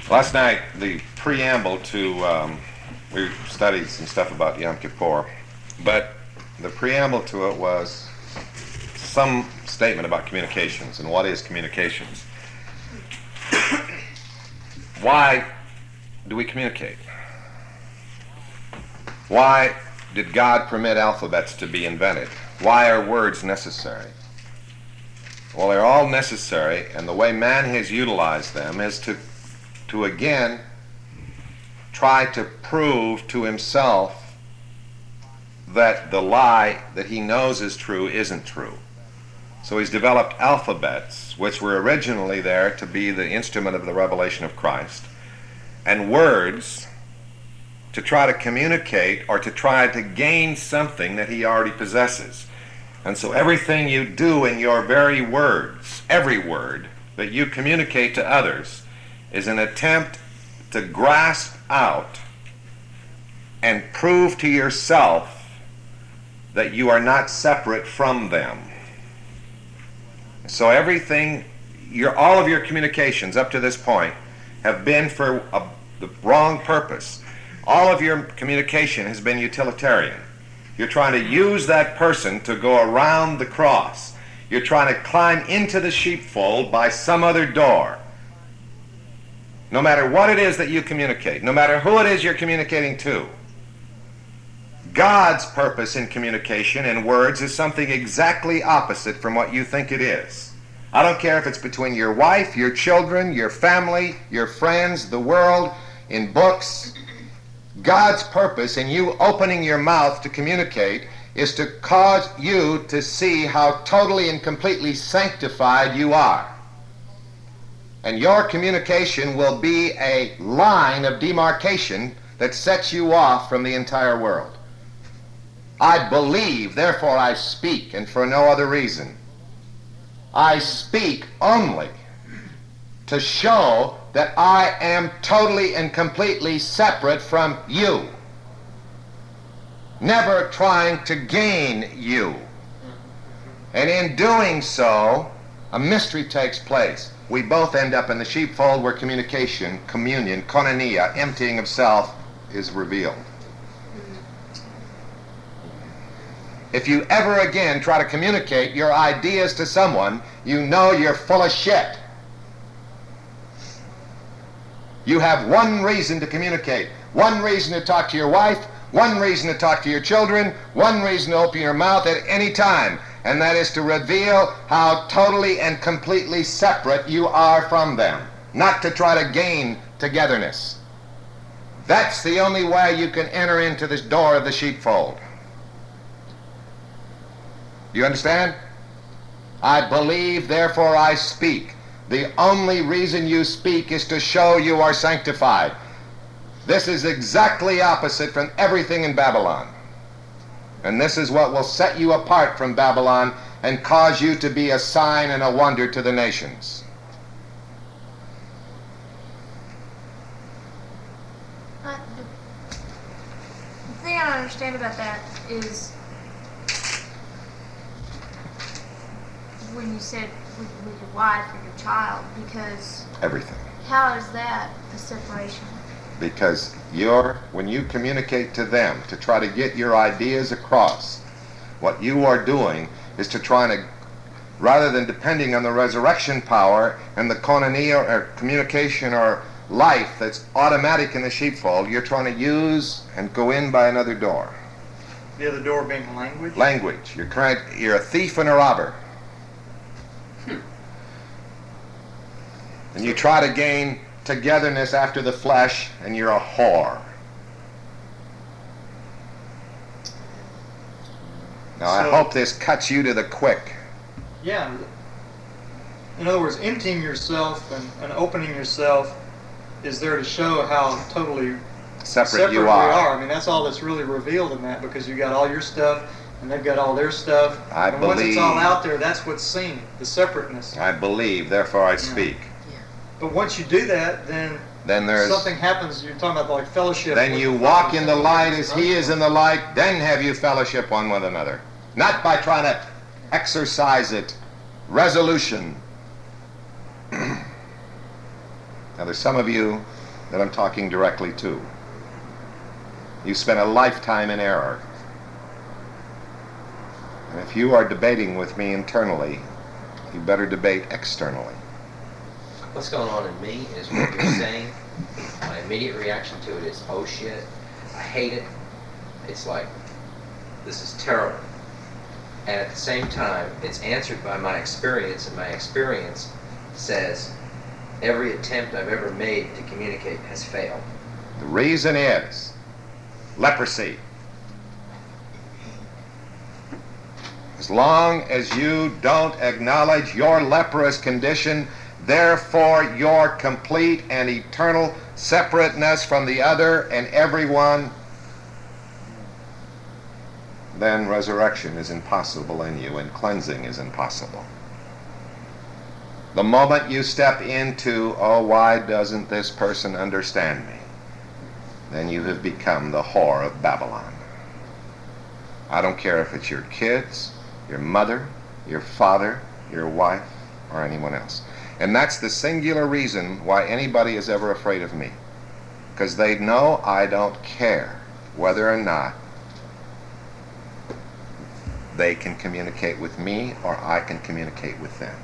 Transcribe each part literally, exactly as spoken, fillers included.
Last night, the preamble to, um, we studied some stuff about Yom Kippur, but the preamble to it was some statement about communications and what is communications. Why do we communicate? Why did God permit alphabets to be invented? Why are words necessary? Well, they're all necessary, and the way man has utilized them is to to again try to prove to himself that the lie that he knows is true isn't true. So he's developed alphabets, which were originally there to be the instrument of the revelation of Christ, and words to try to communicate or to try to gain something that he already possesses. And so everything you do in your very words, every word that you communicate to others, is an attempt to grasp out and prove to yourself that you are not separate from them. So everything, your, all of your communications up to this point have been for a, the wrong purpose. All of your communication has been utilitarian. You're trying to use that person to go around the cross. You're trying to climb into the sheepfold by some other door. No matter what it is that you communicate, no matter who it is you're communicating to, God's purpose in communication in words is something exactly opposite from what you think it is. I don't care if it's between your wife, your children, your family, your friends, the world, in books. God's purpose in you opening your mouth to communicate is to cause you to see how totally and completely sanctified you are. And your communication will be a line of demarcation that sets you off from the entire world. I believe, therefore I speak, and for no other reason. I speak only to show that I am totally and completely separate from you, never trying to gain you. And in doing so, a mystery takes place. We both end up in the sheepfold where communication, communion, koinonia, emptying of self is revealed. If you ever again try to communicate your ideas to someone, you know you're full of shit. You have one reason to communicate, one reason to talk to your wife, one reason to talk to your children, one reason to open your mouth at any time, and that is to reveal how totally and completely separate you are from them, not to try to gain togetherness. That's the only way you can enter into this door of the sheepfold. Do you understand? I believe, therefore I speak. The only reason you speak is to show you are sanctified. This is exactly opposite from everything in Babylon. And this is what will set you apart from Babylon and cause you to be a sign and a wonder to the nations. Uh, the, the thing I don't understand about that is when you said with, with your wife or your child, because Everything. How is that a separation? Because you're, when you communicate to them to try to get your ideas across, what you are doing is to try to, rather than depending on the resurrection power and the koinonia or communication or life that's automatic in the sheepfold, you're trying to use and go in by another door. The other door being language? Language. You're, trying, you're a thief and a robber. And you try to gain togetherness after the flesh, and you're a whore. Now, I So- hope this cuts you to the quick. Yeah. In other words, emptying yourself and, and opening yourself is there to show how totally Separate, separate you we are. are. I mean, that's all that's really revealed in that, because you got all your stuff and they've got all their stuff. I and once it's all believe- out there, that's what's seen, the separateness. I believe, therefore I speak. But once you do that, then Then there's, something happens. You're talking about like fellowship. then with you the walk Father, in the Son, light and as Holy he is in the light, then have you fellowship one with another. Not by trying to exercise it. Resolution. Now, there's some of you that I'm talking directly to. You spent a lifetime in error. And if you are debating with me internally, you better debate externally. What's going on in me is what you're saying. My immediate reaction to it is, oh shit, I hate it. It's like, this is terrible. And at the same time, it's answered by my experience, and my experience says every attempt I've ever made to communicate has failed. The reason is leprosy. As long as you don't acknowledge your leprous condition, therefore your complete and eternal separateness from the other and everyone, then resurrection is impossible in you and cleansing is impossible. The moment you step into, oh, why doesn't this person understand me? Then you have become the whore of Babylon. I don't care if it's your kids, your mother, your father, your wife, or anyone else. And that's the singular reason why anybody is ever afraid of me. Because they know I don't care whether or not they can communicate with me or I can communicate with them.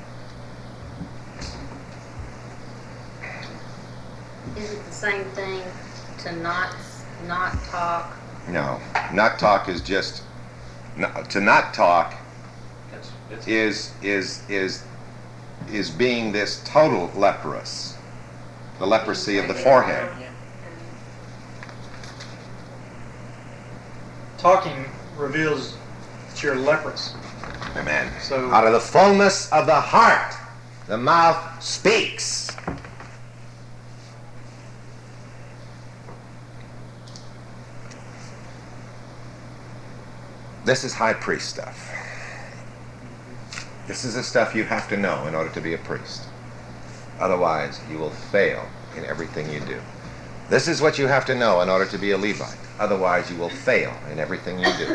Is it the same thing to not not talk? No, not talk is just no, to not talk That's, that's is is is is being this total leprous, the leprosy of the forehead. Talking reveals that you're leprous. Amen. So- Out of the fullness of the heart, the mouth speaks. This is high priest stuff. This is the stuff you have to know in order to be a priest. Otherwise, you will fail in everything you do. This is what you have to know in order to be a Levite. Otherwise, you will fail in everything you do.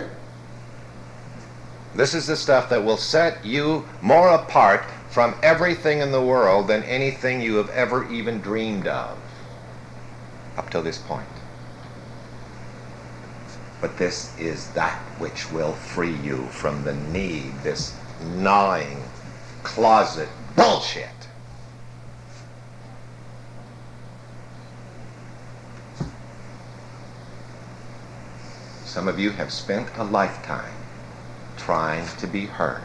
This is the stuff that will set you more apart from everything in the world than anything you have ever even dreamed of up till this point. But this is that which will free you from the need, this gnawing closet bullshit. Some of you have spent a lifetime trying to be heard,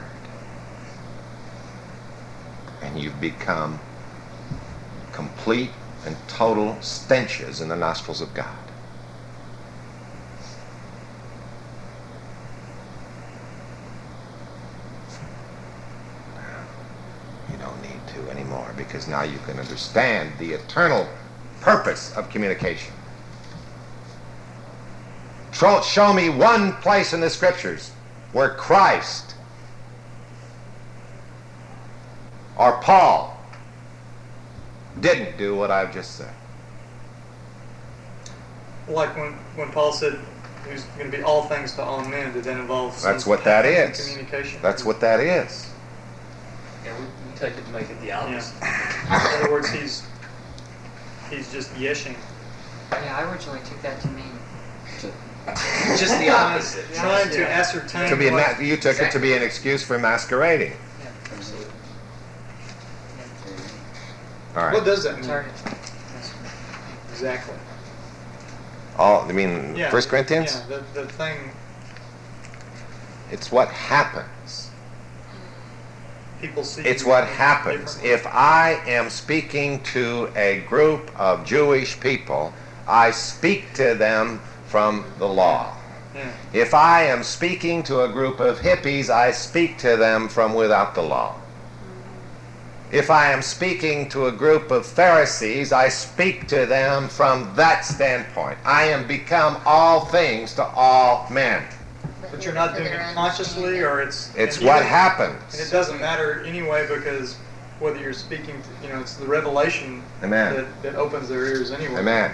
and you've become complete and total stenches in the nostrils of God. You don't need to anymore, because now you can understand the eternal purpose of communication. Show, show me one place in the scriptures where Christ or Paul didn't do what I've just said. Like when, when Paul said he's going to be all things to all men, did that involve some That's what that pattern of is. communication? That's what that is. Yeah, we, we take it and make it the opposite. Yeah. In other words, he's he's just yeshing. Yeah, I originally took that to mean to, just the opposite. Trying to ascertain To be a what- ma- you took it to be an excuse for masquerading. yeah, absolutely. All right. What does that mean? Target. Exactly. All, I mean, Yeah. First Corinthians? Yeah, the, the thing, It's what happens. people see. It's you what happens. differently. If I am speaking to a group of Jewish people, I speak to them from the law. Yeah. If I am speaking to a group of hippies, I speak to them from without the law. If I am speaking to a group of Pharisees, I speak to them from that standpoint. I am become all things to all men. But you're not doing it consciously, or it's. It's and what even- happens. And it doesn't matter anyway, because whether you're speaking, to, you know, it's the revelation Amen. that, that opens their ears anyway. Amen.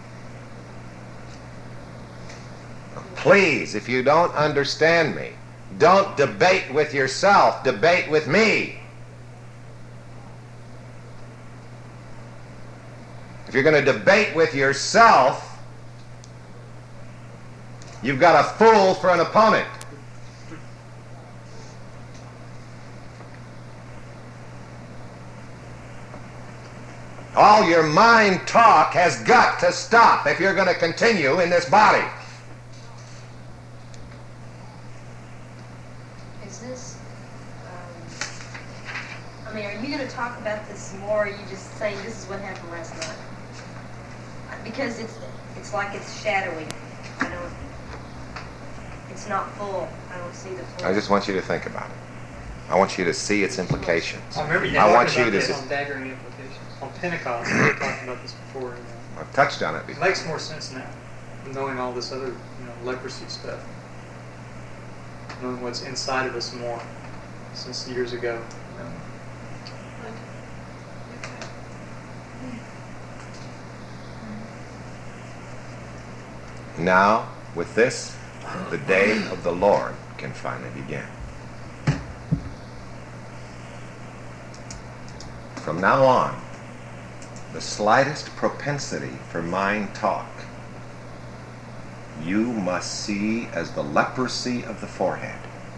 Please, if you don't understand me, don't debate with yourself, debate with me. If you're going to debate with yourself, you've got a fool for an opponent. All your mind talk has got to stop if you're going to continue in this body. Is this, um, I mean, are you going to talk about this more, or are you just saying this is what happened last night? Because it's, it's like it's shadowy. I don't, it's not full. I don't see the full. I just want you to think about it. I want you to see its implications. I remember you I talking want you about to this see. on daggering implications. On Pentecost, we were talking about this before. And, uh, I've touched on it it before. makes more sense now, knowing all this other, you know, leprosy stuff. Knowing what's inside of us more since years ago. You know. Now, with this, the day of the Lord can finally begin. From now on, the slightest propensity for mind talk, you must see as the leprosy of the forehead.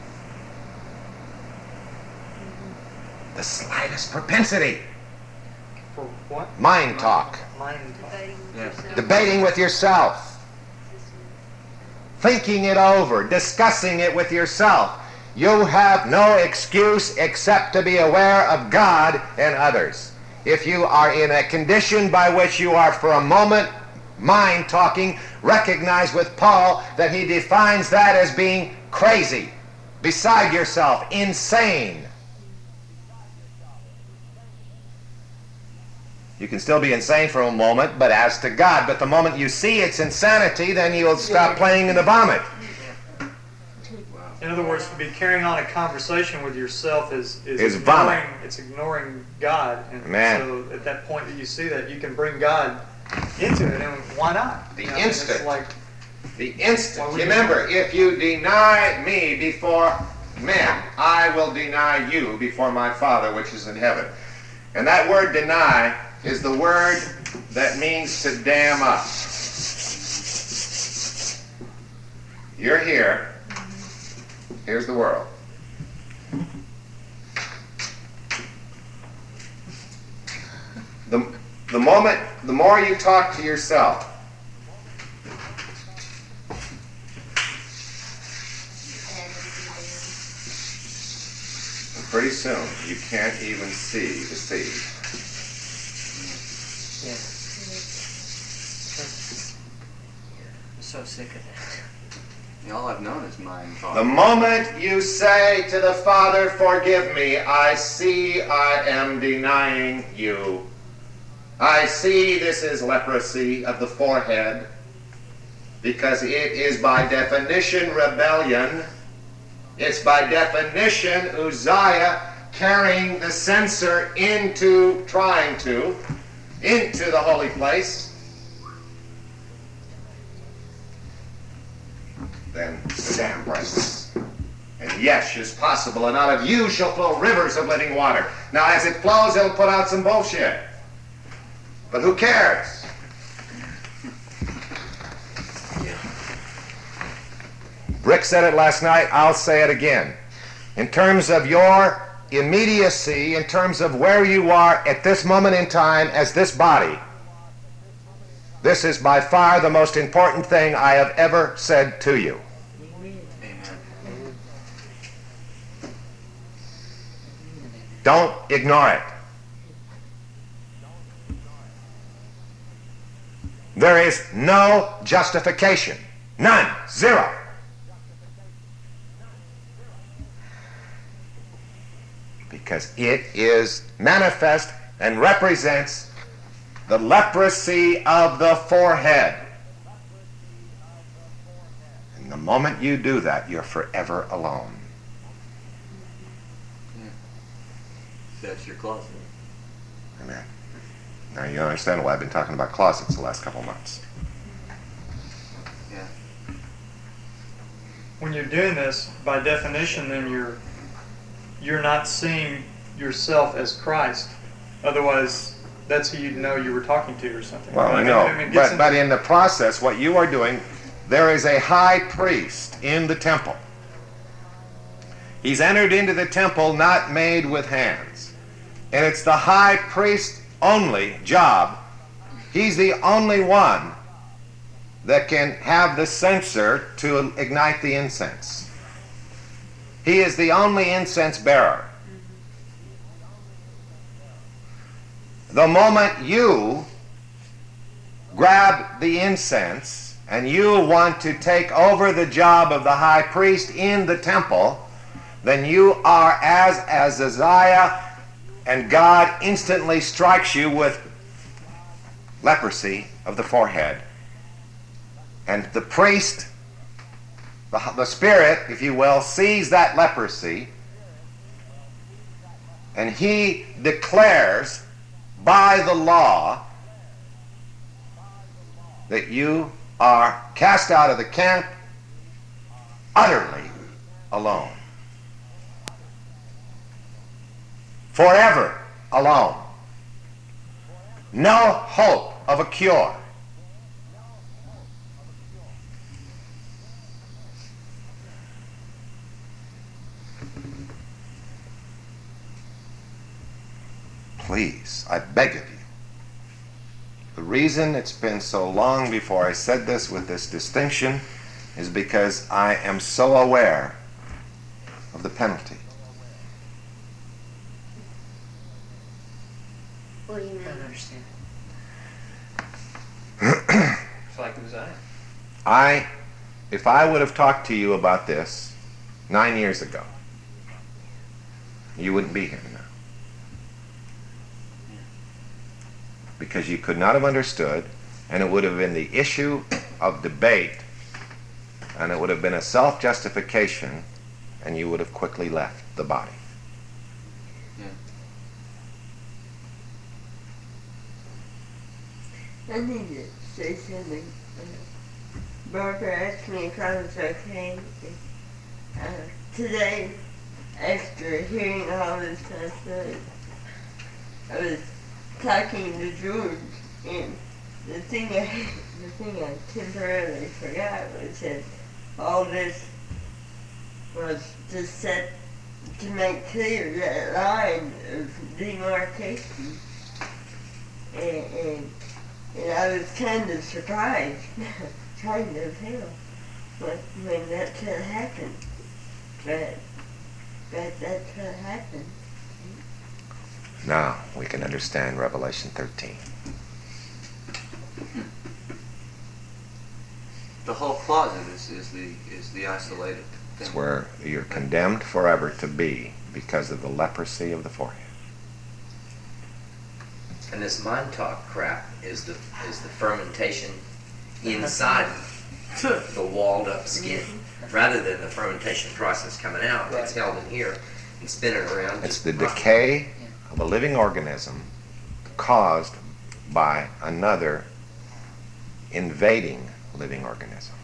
The slightest propensity. For what? Mind talk. Mind talk. Debating with Yeah. yourself. Debating with yourself. Thinking it over. Discussing it with yourself. You have no excuse except to be aware of God and others. If you are in a condition by which you are for a moment mind talking, recognize with Paul that he defines that as being crazy, beside yourself, insane. You can still be insane for a moment, but as to God. But the moment you see it's insanity, then you'll stop playing in the vomit. In other words, to be carrying on a conversation with yourself is is, Is ignoring, vomit. it's ignoring God. And Man. so at that point that you see that, you can bring God into it, and why not? The You know, and instant. It's like, The instant. Why would you- Remember, if you deny me before men, I will deny you before my Father which is in heaven. And that word deny is the word that means to dam up. You're here. Here's the world. The, the moment, the more you talk to yourself, pretty soon you can't even see the seed. Yeah. I'm so sick of that. All I've known is mind talk. The moment you say to the Father, forgive me, I see I am denying you. I see this is leprosy of the forehead, because it is by definition rebellion. It's by definition Uzziah carrying the censer into, trying to, into the holy place. Then the damn presence. And yes is possible, and out of you shall flow rivers of living water. Now as it flows, it'll put out some bullshit. But who cares? Rick said it last night, I'll say it again. In terms of your immediacy, in terms of where you are at this moment in time as this body, this is by far the most important thing I have ever said to you. Amen. Don't ignore it. There is no justification. None. Zero. Because it is manifest and represents the leprosy of the forehead. And the moment you do that, you're forever alone. That's your closet. Amen. Now you understand why I've been talking about closets the last couple of months. Yeah. when you're doing this, by definition, then you're you're not seeing yourself as Christ. Otherwise, that's who you'd know you were talking to or something. Well, I I mean- know, I mean, it's but, in- but in the process, what you are doing, there is a high priest in the temple. He's entered into the temple not made with hands. And it's the high priest only job. He's the only one that can have the censer to ignite the incense. He is the only incense bearer. The moment you grab the incense and you want to take over the job of the high priest in the temple, then you are as Azaziah, and God instantly strikes you with leprosy of the forehead. And the priest, the, the spirit, if you will, sees that leprosy, and he declares by the law that you are cast out of the camp utterly alone. Forever alone. No hope of a cure. Please, I beg of you. The reason it's been so long before I said this with this distinction is because I am so aware of the penalty. What do you I mean? don't understand. It's like Uzziah. I, if I would have talked to you about this nine years ago, you wouldn't be here now. Because you could not have understood, and it would have been the issue of debate, and it would have been a self-justification, and you would have quickly left the body. I need to say something. Uh, Barbara asked me if I was okay. Uh, today, after hearing all this last night, I was talking to George, and the thing I, the thing I temporarily forgot was that all this was to set, to make clear that line of demarcation, and, and And I was kind of surprised, kind of hell, when, when that could happen. But, but that could happen. Now we can understand Revelation thirteen. The whole closet is, is the is the isolated thing. It's where you're condemned forever to be because of the leprosy of the forehead. And this mind talk crap is the is the fermentation inside the walled up skin, rather than the fermentation process coming out. It's held in here and spinning around. It's just the rotting. decay of a living organism caused by another invading living organism.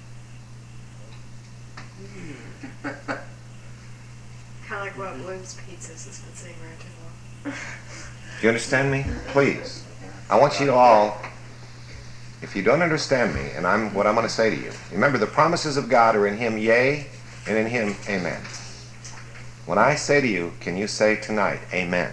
Kind of like what Bloom's Pizzas has been saying right too long. Do you understand me? Please. I want you to all, if you don't understand me, and I'm what I'm going to say to you, remember the promises of God are in Him, yea, and in Him, amen. When I say to you, can you say tonight, amen?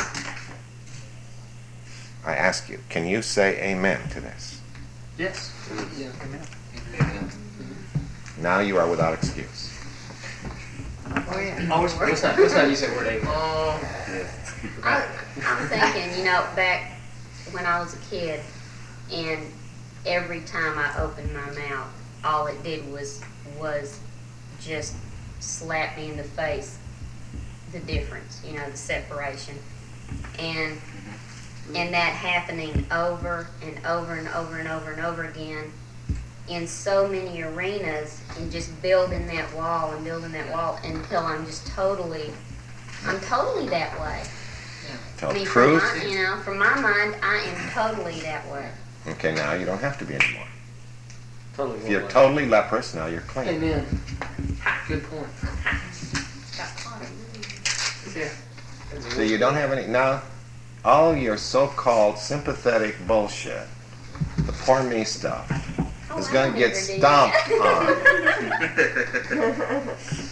I ask you, can you say amen to this? Yes. Yeah. Amen. Amen. Now you are without excuse. Oh yeah. Always. Let's not. Let's not use that word amen. I, I'm thinking, you know, back when I was a kid, and every time I opened my mouth, all it did was was just slap me in the face. The difference, you know, the separation, and and that happening over and over and over and over and over again in so many arenas, and just building that wall and building that wall until I'm just totally, I'm totally that way. Tell I mean, truth. From my, you know, from my mind, I am totally that way. Okay, now you don't have to be anymore. Totally. If you're totally leprous, now you're clean. Amen. Good point. Got caught. Yeah. So you don't have any, now, all your so-called sympathetic bullshit, the poor me stuff, Oh, is I going to don't get ever do stomped that. on.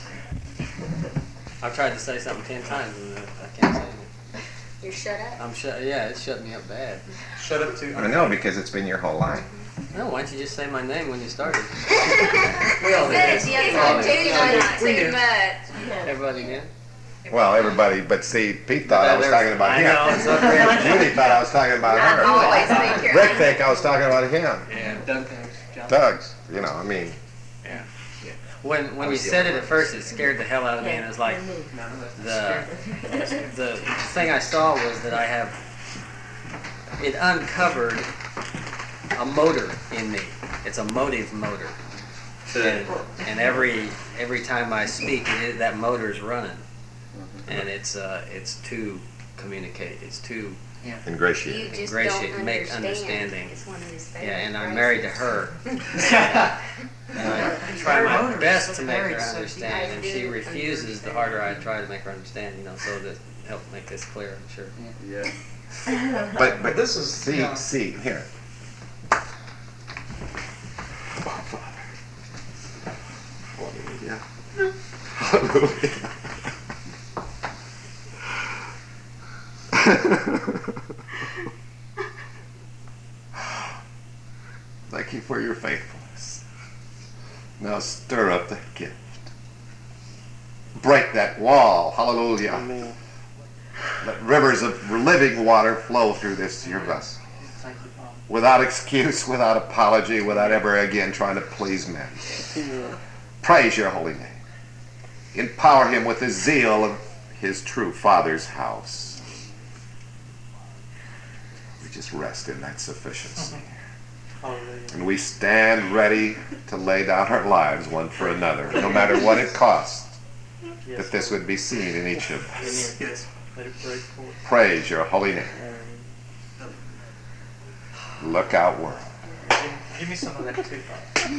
I've tried to say something ten times and I can't say anything. You're shut up. I'm shut. Yeah, it shut me up bad. Shut up too. I know, because it's been your whole life. No, why don't you just say my name when you started? We all did. Said it the We all other did. time too, not We too did. much. Everybody did. Well, everybody, but see, Pete thought I was talking about I him. know, it's so great. Judy thought I was talking about I her. always think you're Rick think I was talking about him. Yeah. Doug thinks. John. Doug's, you know, I mean, Yeah. When when you said it at first, it scared the hell out of me, and it was like the the thing I saw was that I have it uncovered a motor in me. It's a motive motor, and, and every every time I speak, it is, that motor's running, and it's uh it's to communicate. It's to ingratiating. You just Ingratiate, don't make understand. understanding. It's one of his favorite Yeah, and I'm phrases. married to her. And I try my best to make her understand, and she refuses the harder I try to make her understand, you know, so that help make this clear, I'm sure. Yeah. But, but This is, see, you know- see, here. Hallelujah. Hallelujah. Thank you for your faithfulness. Now stir up that gift. Break that wall. Hallelujah. Amen. Let rivers of living water flow through this your vessel. Thank you, Father. Without excuse, without apology, without ever again trying to please men. Amen. Praise your holy name. Empower him with the zeal of his true Father's house. We just rest in that sufficiency. Hallelujah. And we stand ready to lay down our lives one for another, no matter what it costs, Yes, that this would be seen in each of us. Yes. Let it break forth. Praise your holy name. Look out, world. Give, give me some of that too, Father.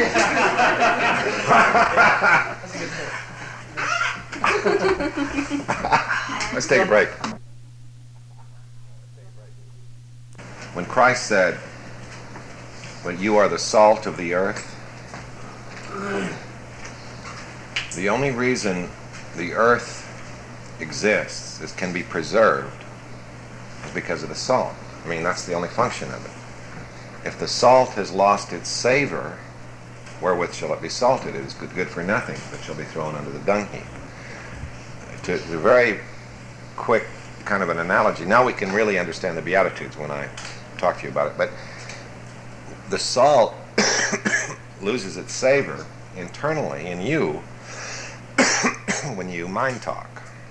Let's take a break. When Christ said, "But you are the salt of the earth," the only reason the earth exists, is can be preserved, is because of the salt. I mean, that's the only function of it. If the salt has lost its savor, wherewith shall it be salted? It is good, good for nothing, but shall be thrown under the dung heap. To a very quick kind of an analogy. Now we can really understand the Beatitudes when I talk to you about it. But the salt loses its savor internally in you when you mind talk.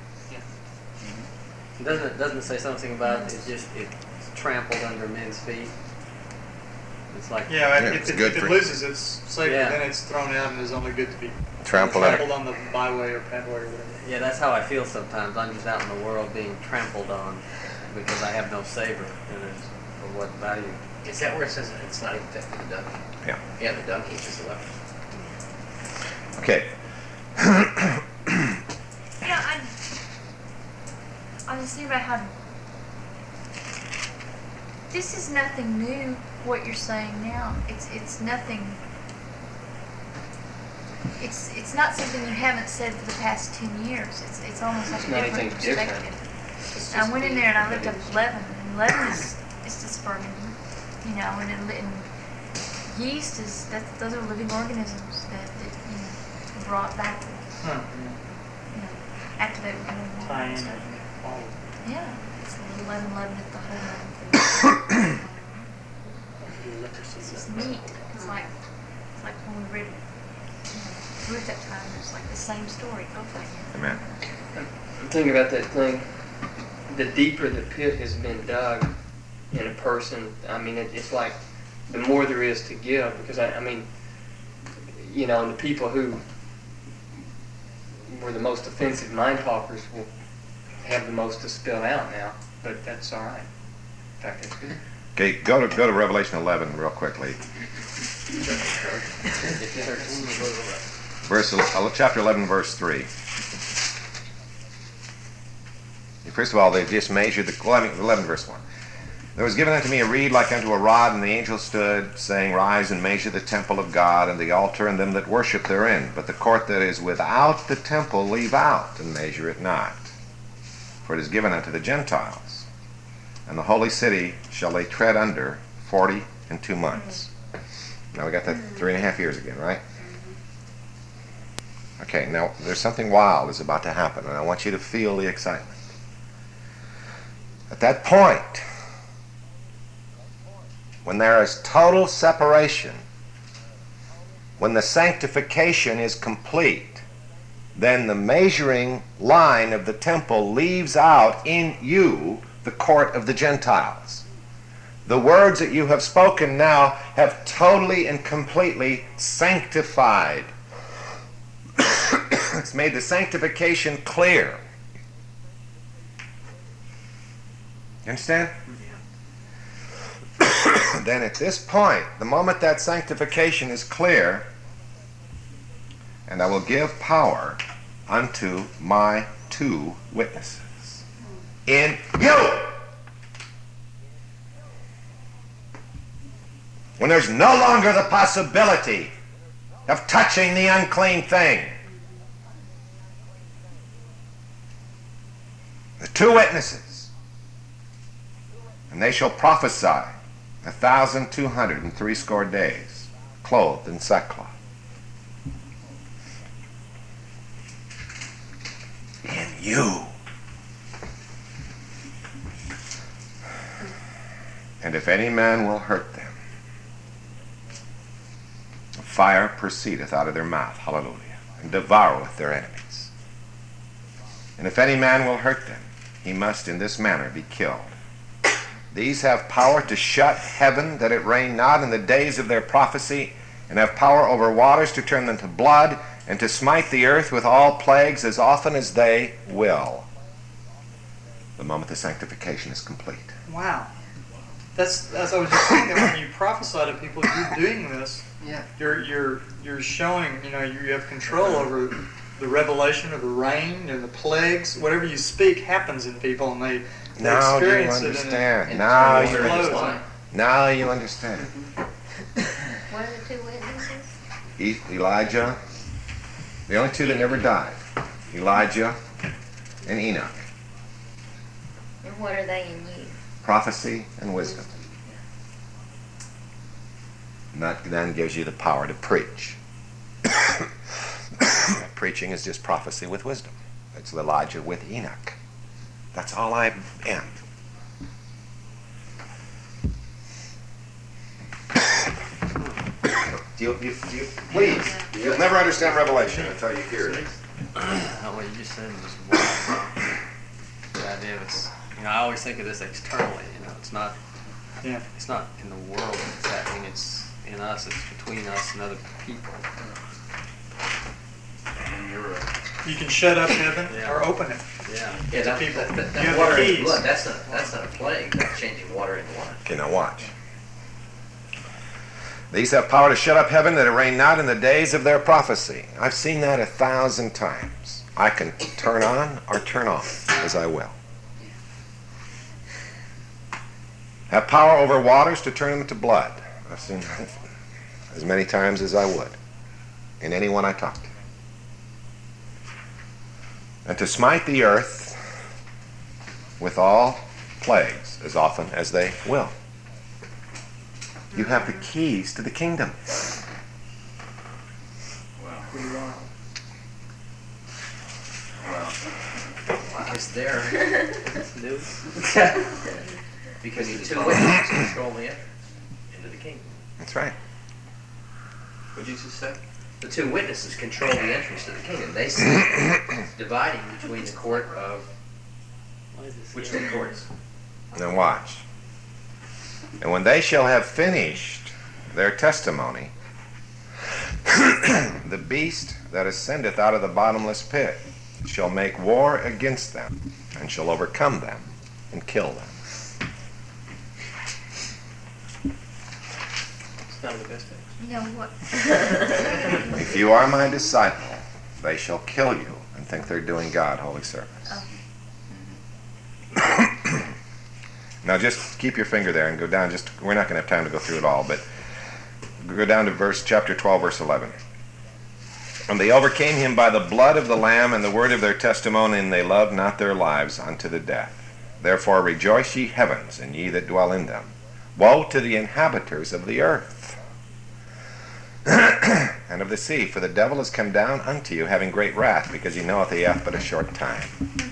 Doesn't it, doesn't it say something about it just it's trampled under men's feet? It's like Yeah, Yeah, if, it's if, good if it for- loses its savor, Yeah. then it's thrown out and is only good to be Trampled trampled under. on the byway or pathway or whatever. yeah, that's how I feel sometimes. I'm just out in the world being trampled on because I have no savor and it's of what value. Is that where it says it's not even fit for the donkey? Yeah. Yeah, the donkey is just left. Okay. Yeah, I, I was thinking about how this is nothing new. What you're saying now, it's it's nothing. It's it's not something you haven't said for the past ten years. It's it's almost like It's a not different anything different. perspective. It's I just went in there and I looked up what it is. leaven, and leaven is it's just fermenting, you know, and, it, and yeast is that those are living organisms that, that you know brought back, Huh. you know, activated with water Tie and in stuff. all of it. Yeah, it's a little leaven, leaven at the whole nine. It's just neat. It's like it's like when we read, you know, Ruth that time. It's like the same story over again. Amen. I'm thinking about that thing. The deeper the pit has been dug in a person, I mean, it, it's like the more there is to give. Because I, I mean, you know, and the people who were the most offensive mind talkers will have the most to spill out now. But that's all right. In fact, that's good. Okay, go to go to Revelation eleven real quickly. Verse el- chapter eleven, verse three. You've First of all, they just measured the, eleven, eleven verse one. There was given unto me a reed like unto a rod, and the angel stood, saying, Rise and measure the temple of God, and the altar, and them that worship therein. But the court that is without the temple leave out, and measure it not. For it is given unto the Gentiles. And the holy city shall they tread under forty and two months. Now we got that three and a half years again, right? Okay, now there's something wild is about to happen, and I want you to feel the excitement. At that point, when there is total separation, when the sanctification is complete, then the measuring line of the temple leaves out in you the court of the Gentiles. The words that you have spoken now have totally and completely sanctified. It's made the sanctification clear. You understand? Then at this point, the moment that sanctification is clear, and I will give power unto my two witnesses in you. When there's no longer the possibility of touching the unclean thing. The two witnesses, and they shall prophesy a thousand two hundred and threescore days, clothed in sackcloth. In you. And if any man will hurt them, fire proceedeth out of their mouth, hallelujah, and devoureth their enemies. And if any man will hurt them, he must in this manner be killed. These have power to shut heaven that it rain not in the days of their prophecy, and have power over waters to turn them to blood, and to smite the earth with all plagues as often as they will, the moment the sanctification is complete. Wow. That's, that's I was just saying that when you prophesy to people, you're doing this. Yeah. You're you're you're showing, you know, you have control over the revelation of the rain and the plagues. Whatever you speak happens in people, and they, they Now you experience understand. it. Now and you it flows. understand. Now you understand. What are the two witnesses? E- Elijah, the only two that never died, Elijah and Enoch. And what are they in you? Prophecy and wisdom. And that then gives you the power to preach. Preaching is just prophecy with wisdom. It's Elijah with Enoch. That's all I am. Do you, you, you, please, you'll never understand Revelation until you hear it. What you just said was wild. The idea of it's, you know, I always think of this externally. You know, it's not, Yeah. it's not in the world it's happening. It's in us. It's between us and other people. And you're right. You can shut up heaven Yeah. or open it. Yeah. Yeah, that, people. that, that, You that have water the into keys. blood, that's not, that's not a plague. That's changing water into wine. Okay, now watch. These have power to shut up heaven that it rain not in the days of their prophecy. I've seen that a thousand times. I can turn on or turn off as I will. Have power over waters to turn them to blood. I've seen that as many times as I would in anyone I talk to. And to smite the earth with all plagues as often as they will. You have the keys to the kingdom. Wow. It's there It's new. because the two witnesses control the entry into the kingdom. That's right. What'd you just say? The two witnesses control the entrance to the kingdom. They see dividing between the court of Why is this which here? two courts? Now watch. And when they shall have finished their testimony, the beast that ascendeth out of the bottomless pit shall make war against them, and shall overcome them, and kill them. It's not the best thing. You know what? If you are my disciple, they shall kill you and think they're doing God holy service. Oh. Now just keep your finger there and go down. Just we're not going to have time to go through it all, but go down to verse chapter twelve, verse eleven. And they overcame him by the blood of the Lamb and the word of their testimony, and they loved not their lives unto the death. Therefore rejoice, ye heavens, and ye that dwell in them. Woe to the inhabitants of the earth and of the sea, for the devil is come down unto you, having great wrath, because he knoweth he hath but a short time.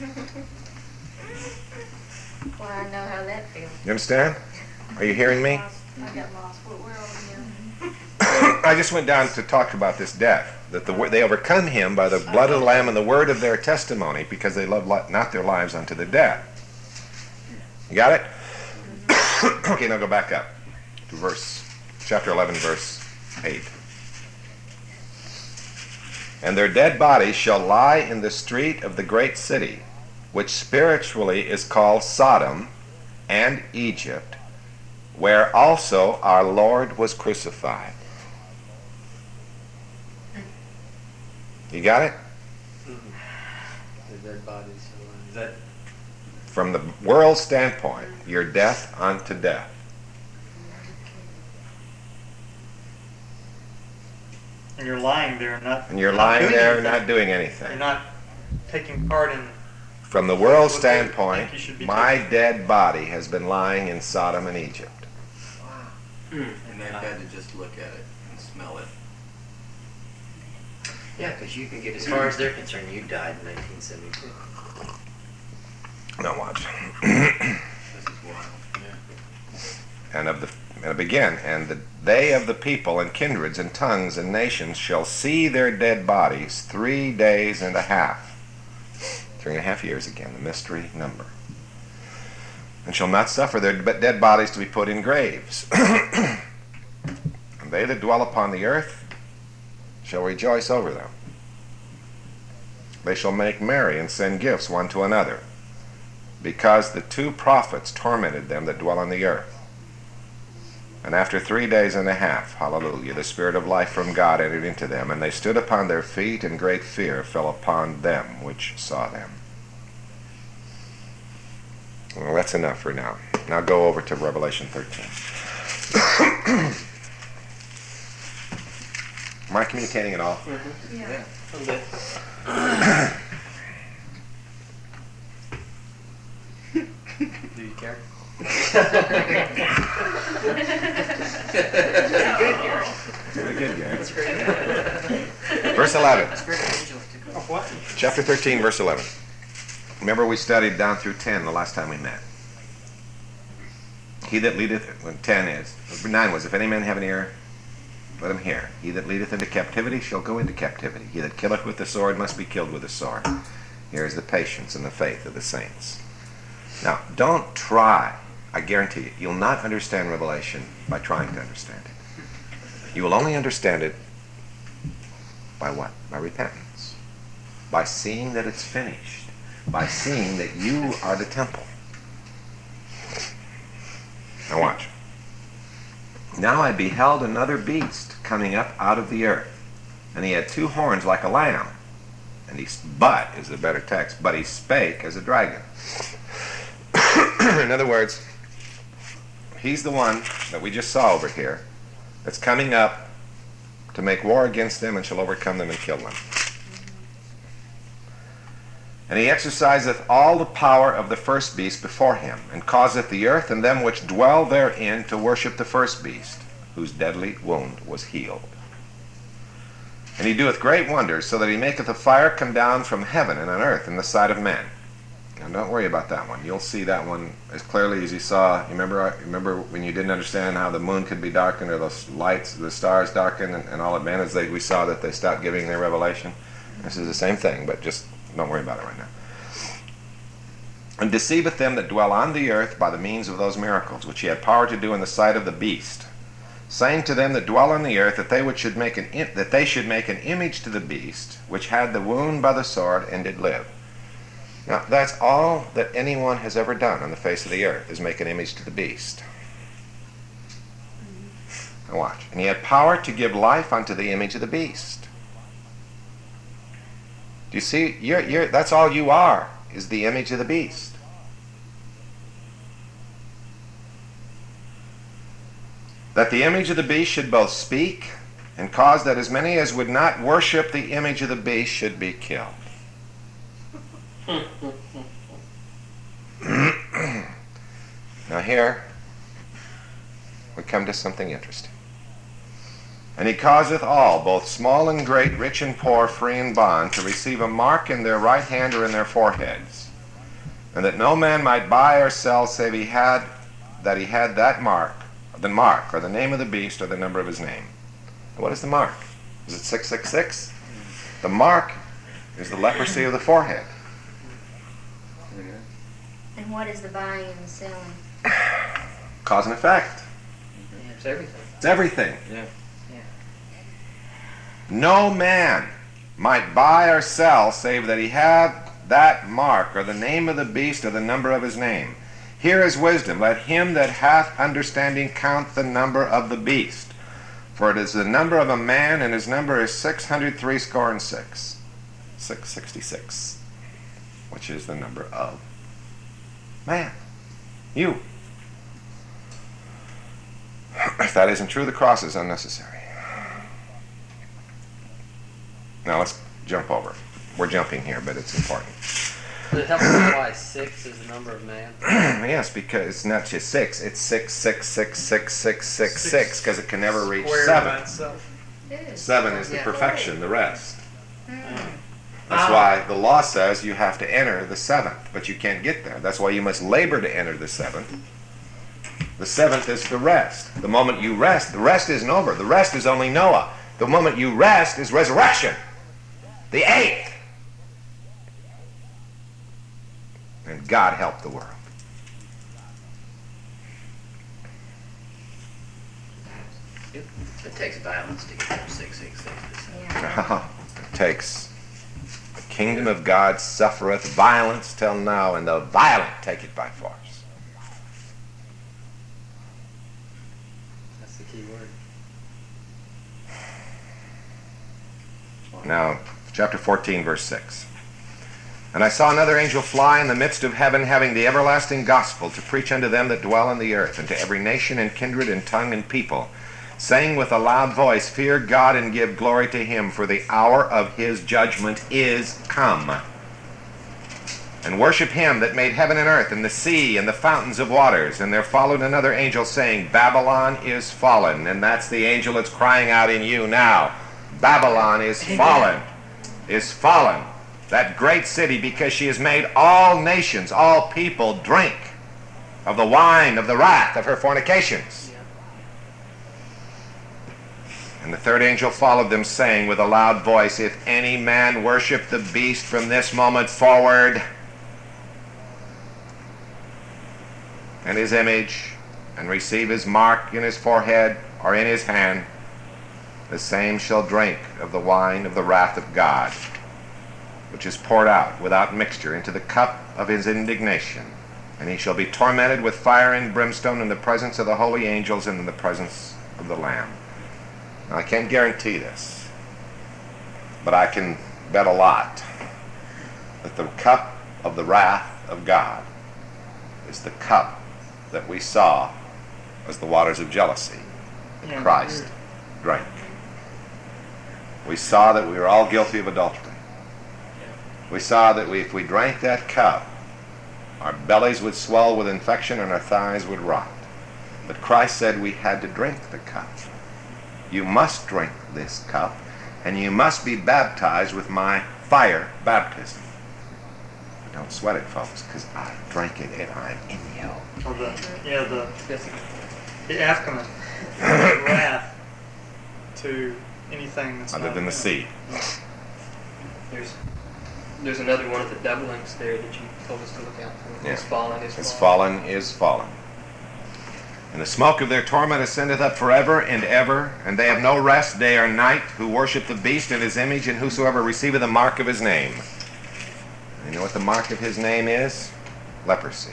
Well, I know how that feels. You understand? Are you hearing me? I got lost. Where, where are we now? I just went down to talk about this death, that the, they overcome him by the blood of the Lamb and the word of their testimony, because they love li- not their lives unto the death. You got it? Okay, now go back up to verse, chapter eleven, verse eight. And their dead bodies shall lie in the street of the great city, which spiritually is called Sodom and Egypt, where also our Lord was crucified. You got it? The dead bodies. Is that From the world's standpoint, your death unto death. And you're lying there, not. And you're not lying doing there anything. not doing anything. You're not taking part in. From the world's what they standpoint, think you should be my taking. dead body has been lying in Sodom and Egypt. And they've had to just look at it and smell it. Yeah, because you can get as far as they're concerned, you died in nineteen seventy-two. Now watch. This is wild. And of the and begin, and the, they of the people and kindreds and tongues and nations shall see their dead bodies three days and a half. Three and a half years again, the mystery number. And shall not suffer their dead bodies to be put in graves. And they that dwell upon the earth shall rejoice over them. They shall make merry and send gifts one to another, because the two prophets tormented them that dwell on the earth. And after three days and a half, hallelujah, the Spirit of life from God entered into them, and they stood upon their feet, and great fear fell upon them which saw them. Well, that's enough for now. Now go over to Revelation thirteen. Am I communicating at all? Mm-hmm. Yeah. A little bit. Do you care? Very good, Gary. Verse eleven. Oh, what? Chapter thirteen, verse eleven. Remember we studied down through ten the last time we met. He that leadeth, when ten is, nine was, if any man have an ear, let him hear. He that leadeth into captivity shall go into captivity. He that killeth with the sword must be killed with the sword. Here is the patience and the faith of the saints. Now, don't try. I guarantee you, you'll not understand Revelation by trying to understand it. You will only understand it by what? By repentance. By seeing that it's finished. By seeing that you are the temple. Now watch. Now I beheld another beast coming up out of the earth, and he had two horns like a lamb, and he, but is the better text, but he spake as a dragon. In other words, he's the one that we just saw over here that's coming up to make war against them and shall overcome them and kill them. And he exerciseth all the power of the first beast before him, and causeth the earth and them which dwell therein to worship the first beast, whose deadly wound was healed. And he doeth great wonders, so that he maketh a fire come down from heaven and on earth in the sight of men. Now don't worry about that one. You'll see that one as clearly as you saw. You remember, remember when you didn't understand how the moon could be darkened, or those lights, the stars darkened, and, and all it meant is they, we saw that they stopped giving their revelation. This is the same thing, but just don't worry about it right now. And deceiveth them that dwell on the earth by the means of those miracles, which he had power to do in the sight of the beast, saying to them that dwell on the earth that they which should make an im- that they should make an image to the beast, which had the wound by the sword and did live. Now that's all that anyone has ever done on the face of the earth, is make an image to the beast. Now watch. And he had power to give life unto the image of the beast. Do you see? You're, you're, that's all you are, is the image of the beast. that the image of the beast should both speak and cause that as many as would not worship the image of the beast should be killed. Now here we come to something interesting. And he causeth all, both small and great, rich and poor, free and bond, to receive a mark in their right hand or in their foreheads, and that no man might buy or sell save he had that he had that mark, the mark, or the name of the beast, or the number of his name. And what is the mark? Is it six six six? The mark is the leprosy of the forehead. And what is the buying and the selling? Cause and effect. Yeah, it's everything. It's everything. Yeah. No man might buy or sell save that he had that mark, or the name of the beast, or the number of his name. Here is wisdom. Let him that hath understanding count the number of the beast. For it is the number of a man, and his number is six hundred three score and six. Six sixty-six. Which is the number of man. You. If that isn't true, the cross is unnecessary. Now let's jump over. We're jumping here, but it's important. Does it help us why six is the number of man? Yes, because it's not just six. It's six, six, six, six, six, six, six, because it can never reach Square seven. by itself. Seven is the Yeah. perfection, the rest. Mm. That's why the law says you have to enter the seventh, but you can't get there. That's why you must labor to enter the seventh. The seventh is the rest. The moment you rest, the rest isn't over. The rest is only Noah. The moment you rest is resurrection. The eighth. And God help the world. It takes violence to get from six six six to seven. Yeah. It takes the kingdom of God suffereth violence till now, and the violent take it by force. That's the key word. Now, chapter fourteen, verse six. And I saw another angel fly in the midst of heaven, having the everlasting gospel to preach unto them that dwell on the earth, and to every nation and kindred and tongue and people, saying with a loud voice, Fear God and give glory to him, for the hour of his judgment is come. And worship him that made heaven and earth, and the sea, and the fountains of waters. And there followed another angel saying, Babylon is fallen. And that's the angel that's crying out in you now. Babylon is fallen, is fallen. That great city, because she has made all nations, all people drink of the wine of the wrath of her fornications. And the third angel followed them, saying with a loud voice, If any man worship the beast from this moment forward, and his image, and receive his mark in his forehead or in his hand, the same shall drink of the wine of the wrath of God, which is poured out without mixture into the cup of his indignation. And he shall be tormented with fire and brimstone in the presence of the holy angels and in the presence of the Lamb. Now, I can't guarantee this, but I can bet a lot that the cup of the wrath of God is the cup that we saw as the waters of jealousy that Christ drank. We saw that we were all guilty of adultery. We saw that we, if we drank that cup, our bellies would swell with infection and our thighs would rot. But Christ said we had to drink the cup. You must drink this cup, and you must be baptized with my fire baptism. But don't sweat it, folks, because I drank it and I'm in you. Oh, the, yeah, the, the aftermath, the wrath to anything that's Other not than the him. seed. There's there's another one of the doublings there that you told us to look out for. Yeah. It's fallen, it's, It's fallen. fallen is fallen. And the smoke of their torment ascendeth up forever and ever, and they have no rest day or night, who worship the beast and his image, and whosoever receiveth the mark of his name. You know what the mark of his name is? Leprosy.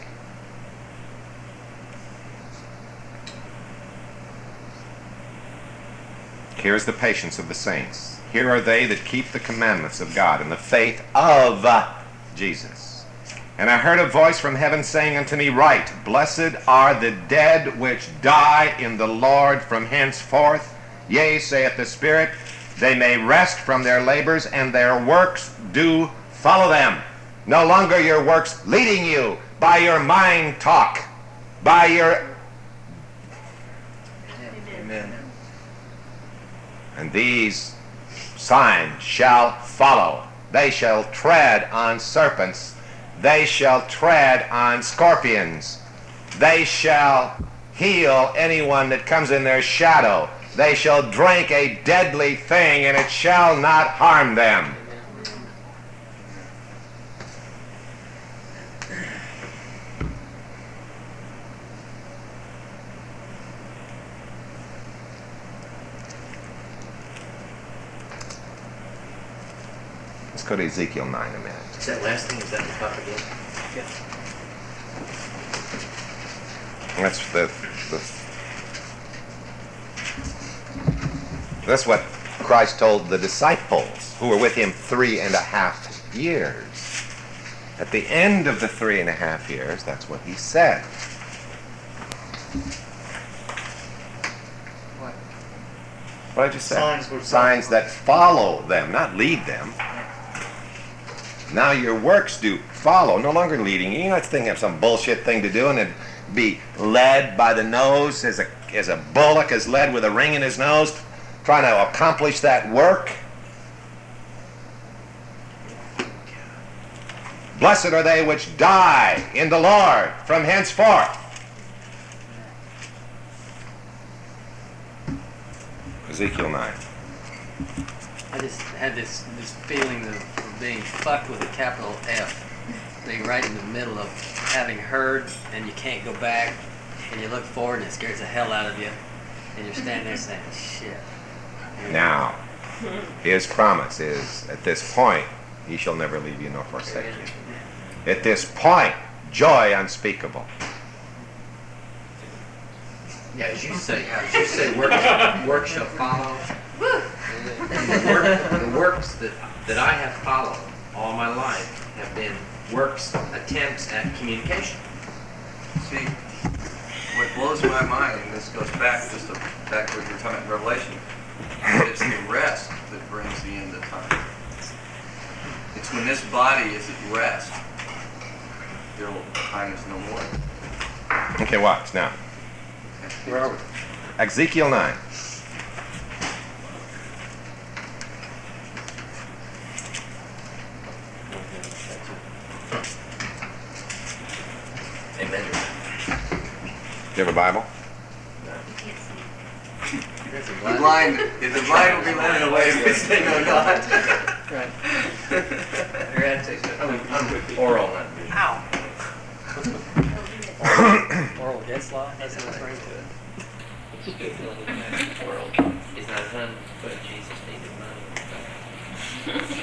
Here is the patience of the saints. Here are they that keep the commandments of God and the faith of uh, Jesus. And I heard a voice from heaven saying unto me, Write, Blessed are the dead which die in the Lord from henceforth. Yea, saith the Spirit, they may rest from their labors, and their works do follow them. No longer your works leading you by your mind talk, by your... Amen. And these signs shall follow. They shall tread on serpents. They shall tread on scorpions. They shall heal anyone that comes in their shadow. They shall drink a deadly thing, and it shall not harm them. Let's go to Ezekiel nine a minute. Is that last thing, is that the top again? That's the, the that's what Christ told the disciples who were with him three and a half years. At the end of the three and a half years, that's what he said. What? What did I just say? Signs were- Signs that follow them, not lead them. Now your works do follow, no longer leading you. You're not thinking of some bullshit thing to do and then be led by the nose as a, as a bullock is led with a ring in his nose, trying to accomplish that work. Blessed are they which die in the Lord from henceforth. Ezekiel nine. I just had this, this feeling of, of being fucked with a capital F. Being right in the middle of having heard and you can't go back, and you look forward and it scares the hell out of you, and you're standing there saying, shit. Now, his promise is, at this point, he shall never leave you nor forsake you. At this point, joy unspeakable. Yeah, as you say, as you say, work, work shall follow. The, work, the works that, that I have followed all my life have been works, attempts at communication. See, what blows my mind, and this goes back just to, back to what you were talking about in Revelation, it's the rest that brings the end of time. It's when this body is at rest, there will, time is no more. Okay, watch now. Where are we? Ezekiel nine. Amen. Do you have a Bible? The blind, if the blind will be led away if this thing or not. Right. You're at it. I'm oral, not visual. Ow. Oral, oral against law? That's what referring to it. Oral is not done, but Jesus needed money.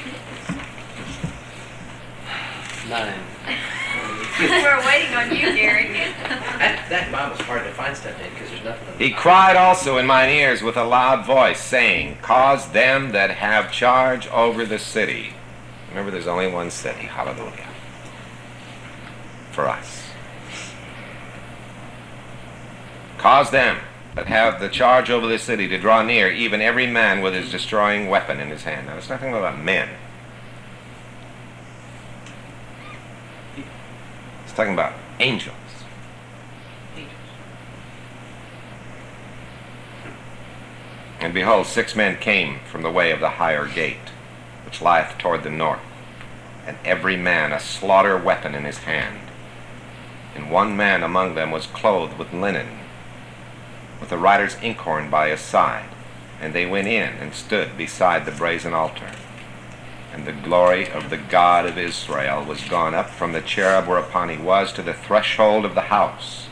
Nine. We're waiting on you, Gary. That, that Bible's hard to find stuff in because there's nothing. He cried also in mine ears with a loud voice, saying, Cause them that have charge over the city. Remember, there's only one city. Hallelujah. For us. Cause them that have the charge over the city to draw near, even every man with his destroying weapon in his hand. Now, it's nothing about men. It's talking about angels. And behold, six men came from the way of the higher gate, which lieth toward the north, and every man a slaughter weapon in his hand. And one man among them was clothed with linen, with the writer's inkhorn by his side. And they went in and stood beside the brazen altar. And the glory of the God of Israel was gone up from the cherub whereupon he was to the threshold of the house.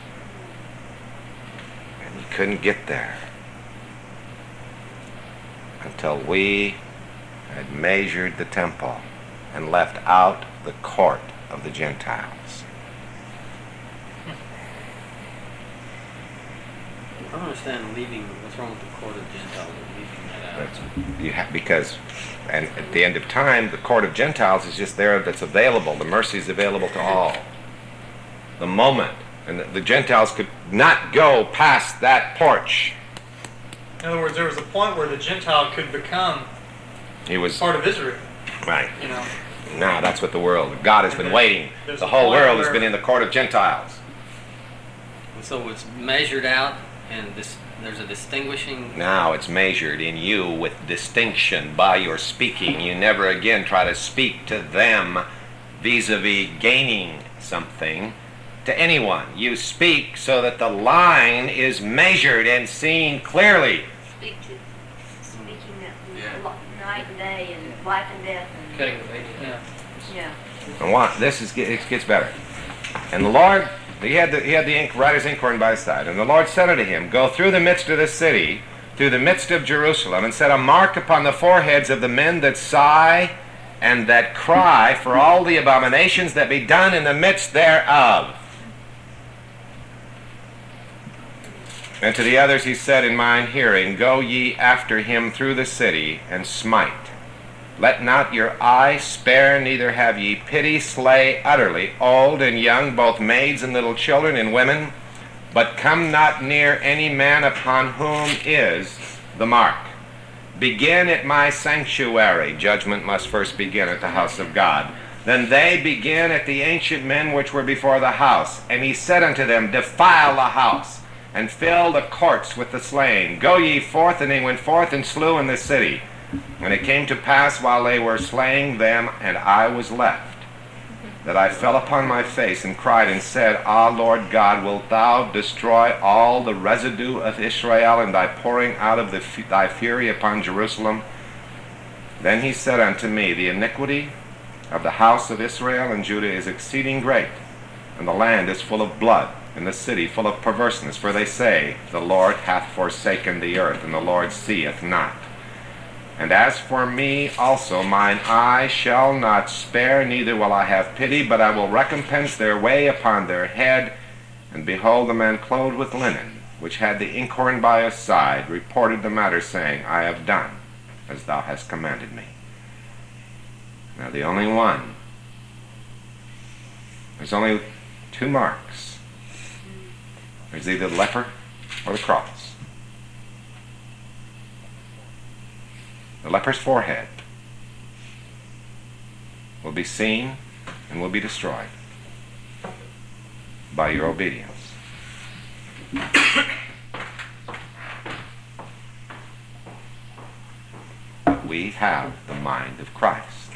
And he couldn't get there until we had measured the temple and left out the court of the Gentiles. I don't understand leaving. What's wrong with the court of Gentiles and leaving that out? That's, you have, because, and at the end of time, the court of Gentiles is just there that's available. The mercy is available to all. The moment, and the, the Gentiles could not go past that porch. In other words, there was a point where the Gentile could become He was part of Israel. right. You know, Now that's what the world. God has been waiting. There's The a whole point world has where- been in the court of Gentiles. And so it's measured out, and this, there's a distinguishing. Now it's measured in you with distinction by your speaking. You never again try to speak to them vis-a-vis gaining something to anyone. You speak so that the line is measured and seen clearly. Speak to, speaking of Yeah. li- night and day and life and death and, Cutting the bait. yeah. yeah. And what? This is it gets better. And the Lord, he had the he had the ink, writer's inkhorn by his side. And the Lord said unto him, Go through the midst of the city, through the midst of Jerusalem, and set a mark upon the foreheads of the men that sigh and that cry for all the abominations that be done in the midst thereof. And to the others he said in mine hearing, Go ye after him through the city, and smite. Let not your eye spare, neither have ye pity, slay utterly, old and young, both maids and little children and women, but come not near any man upon whom is the mark. Begin at my sanctuary. Judgment must first begin at the house of God. Then they begin at the ancient men which were before the house. And he said unto them, Defile the house, and fill the courts with the slain. Go ye forth, and they went forth and slew in the city. And it came to pass while they were slaying them, and I was left, that I fell upon my face and cried and said, Ah, Lord God, wilt thou destroy all the residue of Israel in thy pouring out of the, thy fury upon Jerusalem? Then he said unto me, The iniquity of the house of Israel and Judah is exceeding great, and the land is full of blood, and the city full of perverseness. For they say, The Lord hath forsaken the earth, and the Lord seeth not. And as for me also, mine eye shall not spare, neither will I have pity, but I will recompense their way upon their head. And behold, the man clothed with linen, which had the inkhorn by his side, reported the matter, saying, I have done as thou hast commanded me. Now the only one, there's only two marks. There's either the leper or the cross. The leper's forehead will be seen and will be destroyed by your obedience. But we have the mind of Christ.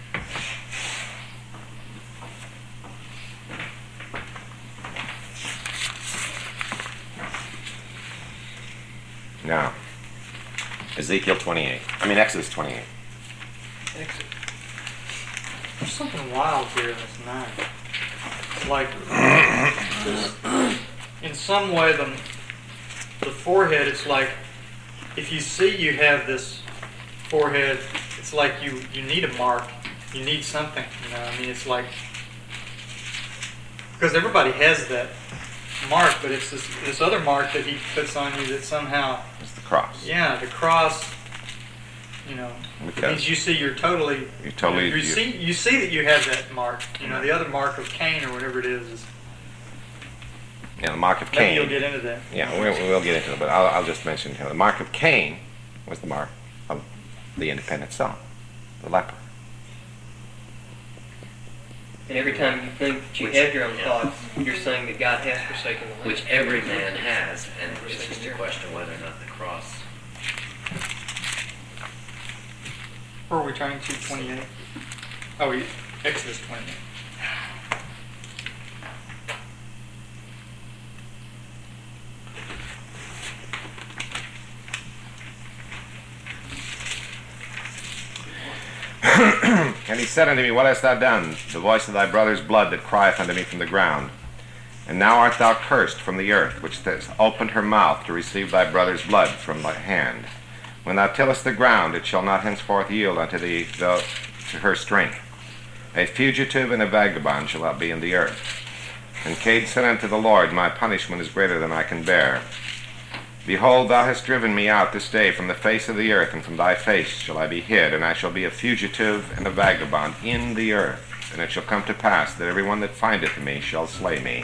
Now, Ezekiel twenty-eight. I mean, Exodus twenty-eight. Exit. There's something wild here in this nine. Like, there's- in some way, the the forehead. It's like if you see you have this forehead, it's like you you need a mark. You need something. You know, I mean, it's like because everybody has that mark, but it's this this other mark that he puts on you that somehow. It's the cross. Yeah, the cross. You know, it Because means you see you're totally. you totally You, you- see, you see that you have that mark. You know, the other mark of Cain or whatever it is. is yeah, the mark of maybe Cain. you'll get into that. Yeah, we, we'll get into it, but I'll, I'll just mention you know, the mark of Cain was the mark of the independent son, the leper. And every time you think that you Which- have your own yeah. thoughts, you're saying that God has forsaken the land. Which every man has, and it's just a question whether or not the cross. Where are we turning to? twenty-eight? Oh, we- Exodus twenty-eight. And he said unto me, What hast thou done? The voice of thy brother's blood that crieth unto me from the ground. And now art thou cursed from the earth, which hast opened her mouth to receive thy brother's blood from thy hand. When thou tillest the ground, it shall not henceforth yield unto thee though, to her strength. A fugitive and a vagabond shall thou be in the earth. And Cain said unto the Lord, My punishment is greater than I can bear. Behold, thou hast driven me out this day from the face of the earth, and from thy face shall I be hid, and I shall be a fugitive and a vagabond in the earth. And it shall come to pass that every one that findeth me shall slay me.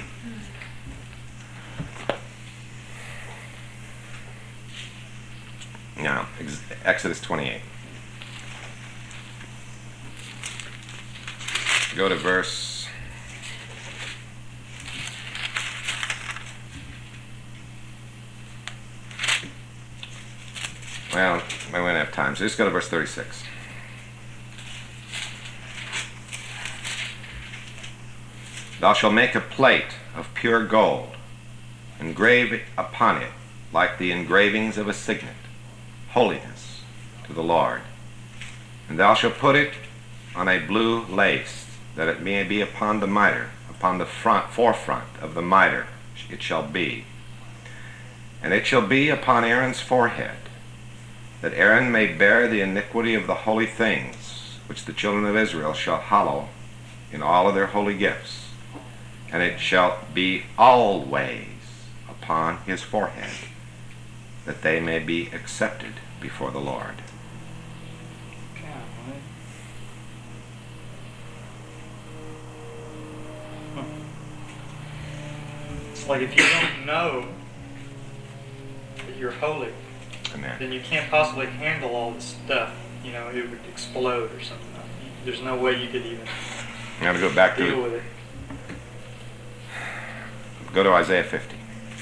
Now, Exodus twenty-eight. Go to verse well, I won't have time, so just go to verse thirty-six. Thou shalt make a plate of pure gold, engrave upon it like the engravings of a signet, holiness to the Lord. And thou shalt put it on a blue lace, that it may be upon the mitre, upon the front forefront of the mitre it shall be. And it shall be upon Aaron's forehead, that Aaron may bear the iniquity of the holy things, which the children of Israel shall hallow in all of their holy gifts. And it shall be always upon his forehead, that they may be accepted before the Lord. It's like if you don't know that you're holy, Amen. Then you can't possibly handle all this stuff. You know, it would explode or something. There's no way you could even I'm going to go back deal to with it. Go to Isaiah fifty.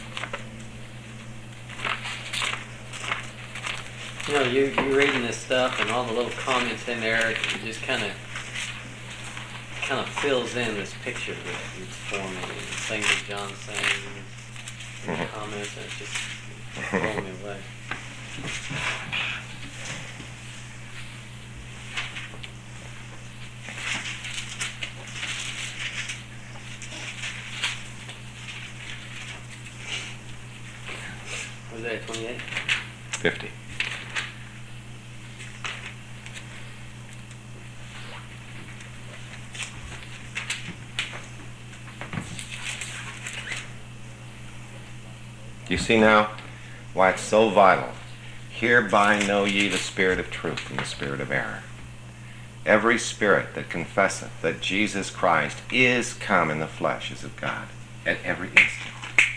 You know, you, you're reading this stuff and all the little comments in there, it just kind of kind of fills in this picture that it's forming. Things that John's saying, and Mhm. comments, and it's just blowing me away. Was that twenty-eight? fifty. You see now why it's so vital. Hereby know ye the spirit of truth and the spirit of error. Every spirit that confesseth that Jesus Christ is come in the flesh is of God at every instant.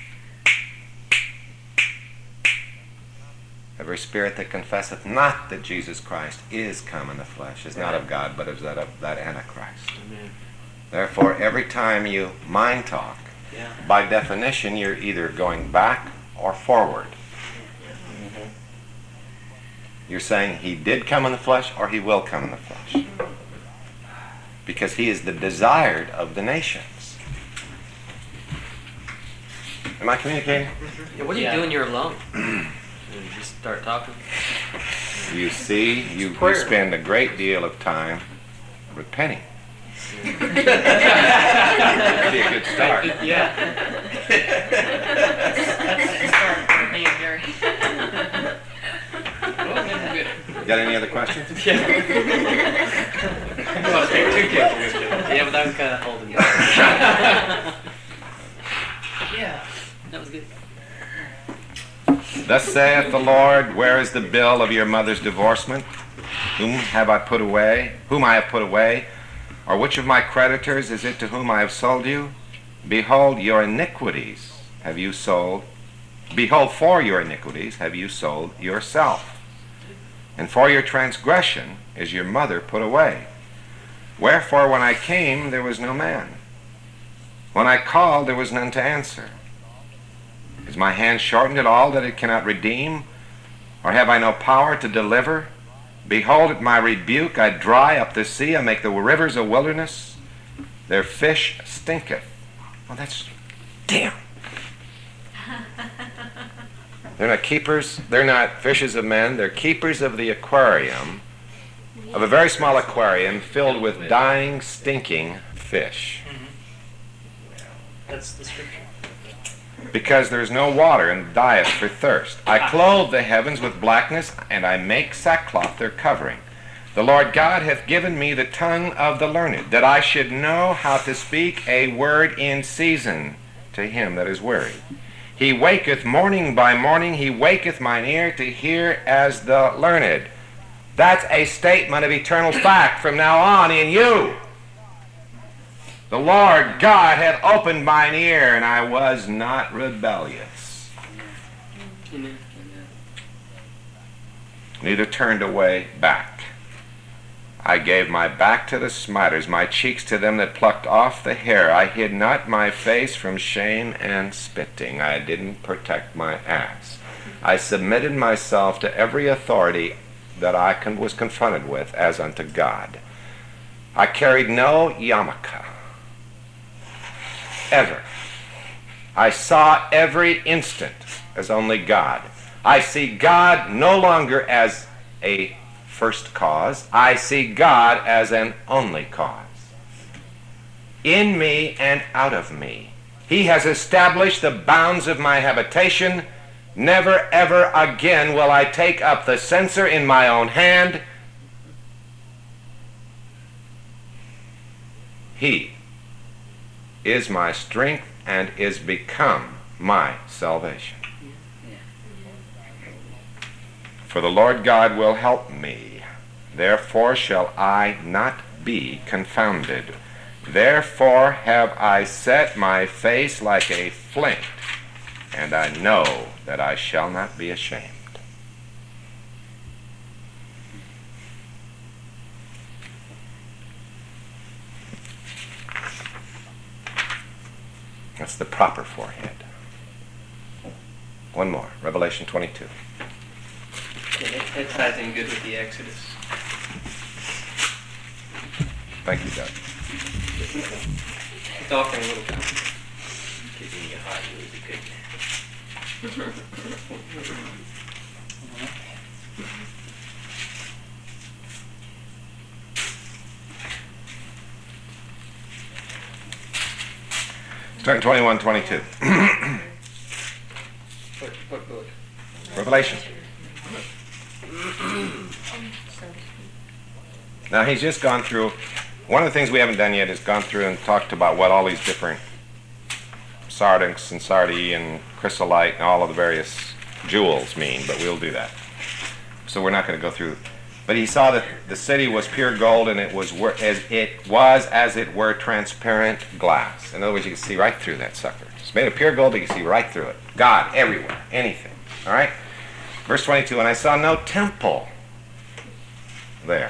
Every spirit that confesseth not that Jesus Christ is come in the flesh is not of God, but is that of that Antichrist. Amen. Therefore, every time you mind talk, Yeah. by definition, you're either going back or forward. Mm-hmm. You're saying he did come in the flesh or he will come in the flesh. Because he is the desired of the nations. Am I communicating? Yeah, what are you Yeah. doing? You're alone. You just start talking. You see, you, you prayer. spend a great deal of time repenting. That'd be a good start. Yeah. Got any other questions? Yeah. You want to take two kids with you. Yeah, but that was kind of holding back. Yeah. That was good. Thus saith the Lord, where is the bill of your mother's divorcement? Whom have I put away? Whom I have put away? Or which of my creditors is it to whom I have sold you? Behold, your iniquities have you sold. Behold, for your iniquities have you sold yourself. And for your transgression is your mother put away. Wherefore, when I came, there was no man. When I called, there was none to answer. Is my hand shortened at all that it cannot redeem? Or have I no power to deliver? Behold, at my rebuke I dry up the sea, I make the rivers a wilderness. Their fish stinketh. Well, that's... damn. They're not keepers, they're not fishes of men, they're keepers of the aquarium, of a very small aquarium filled with dying, stinking fish. That's the scripture. Because there is no water and dieth for thirst. I clothe the heavens with blackness, and I make sackcloth their covering. The Lord God hath given me the tongue of the learned, that I should know how to speak a word in season to him that is weary. He waketh morning by morning, he waketh mine ear to hear as the learned. That's a statement of eternal fact from now on in you. The Lord God had opened mine ear, and I was not rebellious. Amen. Neither turned away back. I gave my back to the smiters, my cheeks to them that plucked off the hair. I hid not my face from shame and spitting. I didn't protect my ass. I submitted myself to every authority that I con- was confronted with as unto God. I carried no yarmulke. Ever. I saw every instant as only God. I see God no longer as a first cause. I see God as an only cause. In me and out of me. He has established the bounds of my habitation. Never ever again will I take up the censer in my own hand. He is my strength and is become my salvation. For the Lord God will help me. Therefore shall I not be confounded. Therefore have I set my face like a flint, and I know that I shall not be ashamed. That's the proper forehead. One more, Revelation twenty-two. Yeah, that, that ties in good with the Exodus. Thank you, Doug. It's offering a little time. Start twenty-one, twenty-two. What, what book? Revelation. Now he's just gone through, one of the things we haven't done yet is gone through and talked about what all these different sardonyx and sardi and chrysolite and all of the various jewels mean, but we'll do that. So we're not going to go through. But he saw that the city was pure gold, and it was wor- as it was as it were transparent glass. In other words, you can see right through that sucker. It's made of pure gold, you can see right through it. God everywhere, anything. All right. Verse twenty-two. And I saw no temple there.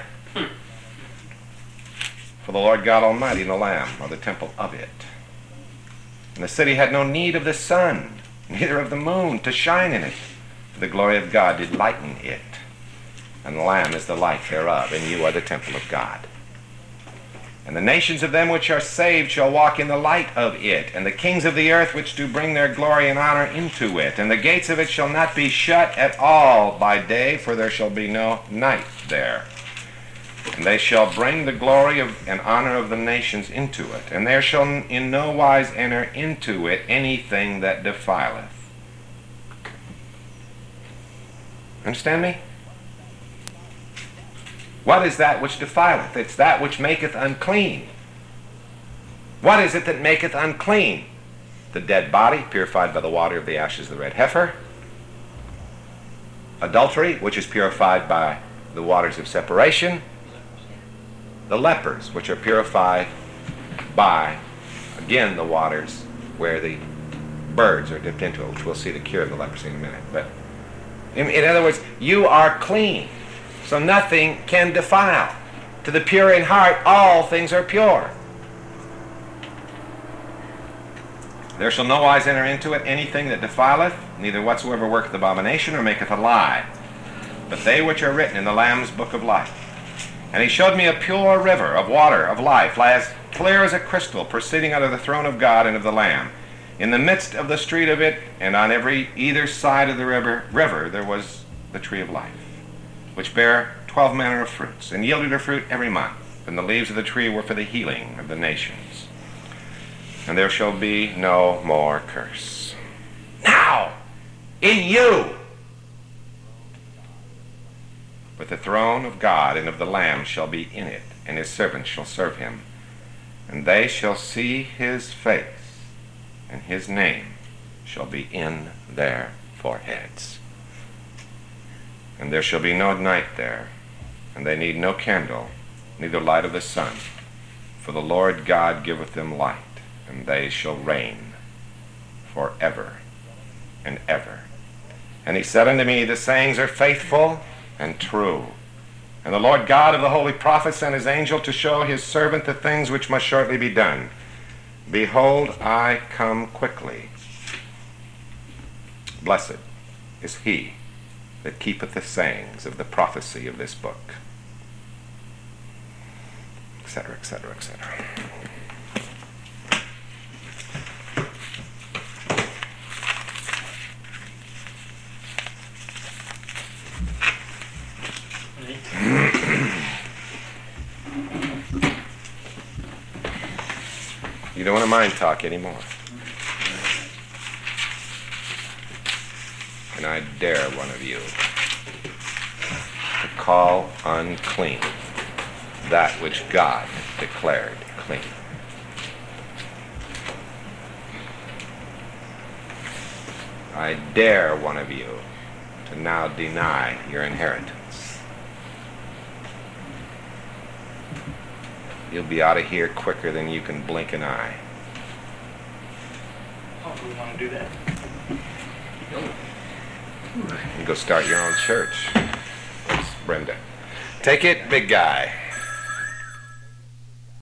For the Lord God Almighty and the Lamb are the temple of it. And the city had no need of the sun, neither of the moon to shine in it. For the glory of God did lighten it. And the Lamb is the light thereof, and you are the temple of God. And the nations of them which are saved shall walk in the light of it, and the kings of the earth which do bring their glory and honor into it. And the gates of it shall not be shut at all by day, for there shall be no night there. And they shall bring the glory of and honor of the nations into it, and there shall in no wise enter into it anything that defileth. Understand me? What is that which defileth? It's that which maketh unclean. What is it that maketh unclean? The dead body, purified by the water of the ashes of the red heifer. Adultery, which is purified by the waters of separation. The lepers, which are purified by, again, the waters where the birds are dipped into it, which we'll see the cure of the leprosy in a minute. But in, in other words, you are clean, so nothing can defile. To the pure in heart, all things are pure. There shall no wise enter into it anything that defileth, neither whatsoever worketh abomination or maketh a lie, but they which are written in the Lamb's book of life. And he showed me a pure river of water of life, as clear as a crystal, proceeding out of the throne of God and of the Lamb. In the midst of the street of it, and on every either side of the river, river there was the tree of life, which bare twelve manner of fruits, and yielded her fruit every month. And the leaves of the tree were for the healing of the nations. And there shall be no more curse. Now, in you, but the throne of God and of the Lamb shall be in it, and his servants shall serve him. And they shall see his face, and his name shall be in their foreheads. And there shall be no night there, and they need no candle, neither light of the sun. For the Lord God giveth them light, and they shall reign forever and ever. And he said unto me, the sayings are faithful and true. And the Lord God of the holy prophets sent his angel to show his servant the things which must shortly be done. Behold, I come quickly. Blessed is he that keepeth the sayings of the prophecy of this book. Etc., et cetera, et cetera. You don't want to mind talk anymore. And I dare one of you to call unclean that which God declared clean. I dare one of you to now deny your inheritance. You'll be out of here quicker than you can blink an eye. Oh, we want to do that. You go start your own church. Brenda. Take it, big guy.